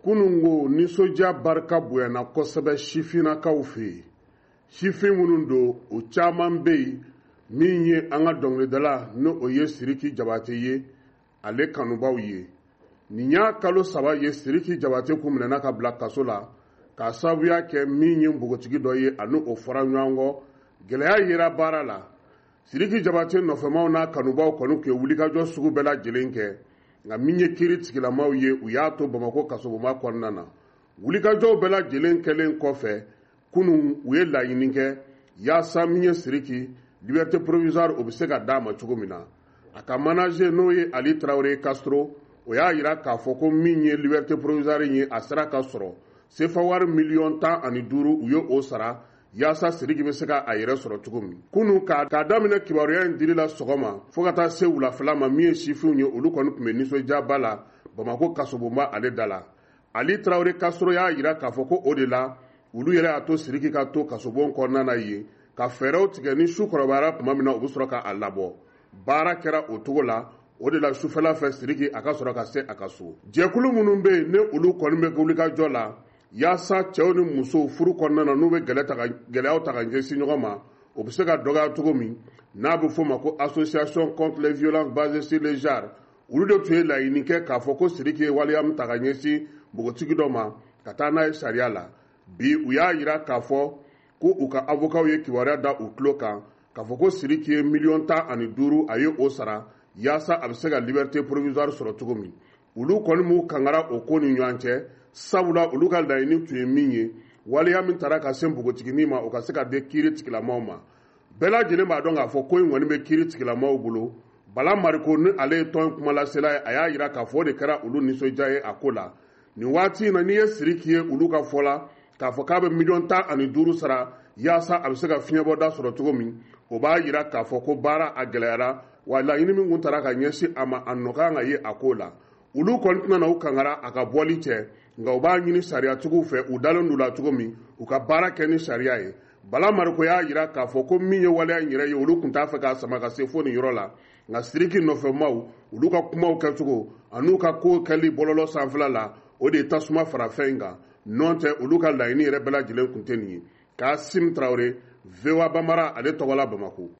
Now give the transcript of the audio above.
kunungo nisɔndiya barika bonyana kosɛbɛ sifinnakaw fɛ yen. Sifin minnu don o caman bɛ yen min ye an ka dɔnkilidala n'o ye Sidiki Jabate ye ale kanubaw ye. Nin y'a kalo 3 ye Sidiki Jabate kun minɛna ka bila kaso la k'a sababuya kɛ min ye npogotigi dɔ ye ani o fɔra ɲɔgɔn kɔ. Gɛlɛya yera baara la. Sidiki Jabate nɔfɛmaw n'a kanubaw kɔni tun ye wulikajɔ sugu bɛɛ lajɛlen kɛ nka min ye kiiri tigilamaw ye u y'a to Bamako kasobonba kɔnɔna na. Wulikajɔw bɛɛ lajɛlen kɛlen kɔfɛ kunun u ye laɲini kɛ yaasa min ye Sidiki liberté provisoire o bɛ se ka d'a ma cogo min na. A ka manager n'o ye Ali Traoré Castro o y'a jira k'a fɔ ko min ye liberté provisoire ye a sera ka sɔrɔ CFA wari $15,000 u ye o sara yaasa Sidiki bɛ se ka a yɛrɛ sɔrɔ cogo min. Kunun k'a daminɛ kibaruya in dili la sɔgɔma fo ka taa se wulafɛla ma min ye sifinw ye olu kɔni tun bɛ nisɔndiyaba la Bamako kasobonba ale da la. Ali Traoré Castro y'a jira k'a fɔ ko o de la olu yɛrɛ y'a to Sidiki ka to kasobon kɔnɔna na yen ka fɛɛrɛw tigɛ ni su kɔrɔbayara tuma min na u bɛ sɔrɔ k'a labɔ. Baara kɛra o cogo la o de la sufɛla fɛ Sidiki a ka sɔrɔ ka se a ka so. Jɛkulu minnu bɛ yen ne olu kɔni bɛ wulikajɔ la yaasa cɛw ni musow furu kɔnɔna na n'u bɛ gɛlɛyaw ta ka ɲɛsin ɲɔgɔn ma o bɛ se ka dɔgɔya cogo min n'a bɛ fɔ ma ko association contre les violences basées sur le genre olu de tun ye laɲini kɛ k'a fɔ ko Sidiki ye waleya min ta ka ɲɛsin npogotigi dɔ ma ka taa n'a ye sariya la. Bi u y'a jira k'a fɔ ko u ka avocat ye kibaruya da u tulo kan k'a fɔ ko Sidiki ye $15,000 a ye o sara yaasa a bɛ se ka liberté provisoire sɔrɔ cogo min. Olu kɔni m'u kangara o ko ni ɲɔgɔn cɛ sabula olu ka laɲini tun ye min ye waleya min taara ka se npogotiginin ma o ka se ka di kiiri tigilamaw ma. Bɛɛ lajɛlen b'a dɔn k'a fɔ ko in kɔni bɛ kiiri tigilamaw bolo. Bala Mariko ni ale ye tɔn kumalasela ye a y'a jira k'a fɔ o de kɛra olu nisɔndiya ye a ko la. Nin waati in na n'i ye Sidiki ye olu ka fɔ la k'a fɔ k'a bɛ $15,000 sara yaasa a bɛ se ka fiɲɛbɔda sɔrɔ cogo min o b'a jira k'a fɔ ko baara a gɛlɛyara wa laɲini min tun taara ka ɲɛsin a ma a nɔgɔya ka ye a ko la. Olu kɔni tɛna na u kangara a ka bɔli cɛ nka u b'a ɲini sariyatigiw fɛ u dalen d'u la cogo min u ka baara kɛ ni sariya ye. Bala Mariko y'a jira k'a fɔ ko min ye waleya in yɛrɛ ye olu tun t'a fɛ k'a sama ka se fo nin yɔrɔ la nka Sidiki nɔfɛmaw olu ka kumaw kɛcogo an'u ka ko kɛli bɔlɔlɔ sanfɛla la o de ye tasuma fara fɛn in kan nɔn tɛ olu ka laɲini yɛrɛ bɛɛ lajɛlen tun tɛ nin ye. Kasim Traoré, VOA Bambara ale tɔgɔ la Bamako.